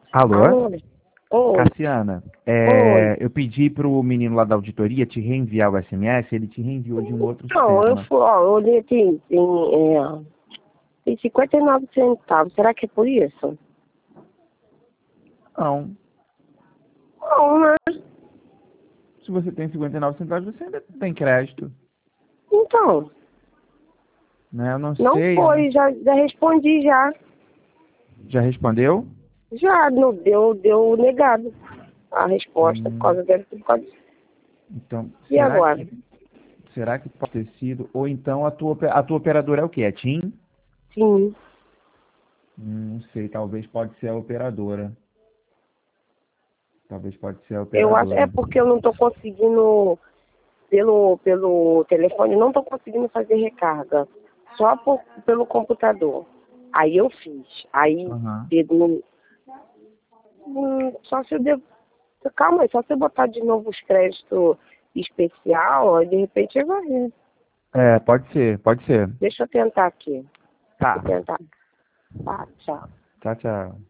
Alô? Alô? Oi, Cassiana, oi. eu pedi pro menino lá da auditoria te reenviar o SMS, ele te reenviou de um outro Então, sistema. eu olhei aqui, tem 59 centavos. Será que é por isso? Não. Não, né? Se você tem 59 centavos, você ainda tem crédito, Então, né? Eu não não sei. foi, já respondi já. Já respondeu? Já, não, deu negado a resposta por Hum, causa dele. Por causa... então, E agora? será que pode ter sido? Ou então a tua operadora é o quê? É TIM? Sim, Não sei, talvez pode ser a operadora. Talvez pode ser a eu acho, é operadora. porque eu não estou conseguindo, pelo telefone, não estou conseguindo fazer recarga. Só pelo computador. Aí eu fiz. Aí, Aham. pelo, só se eu devo. Calma aí, só se eu botar de novo os créditos especial, aí de repente vai. Né? É, pode ser, pode ser. Deixa eu tentar aqui. Deixa Tá. eu tentar. Tá, tchau. Tchau, tchau.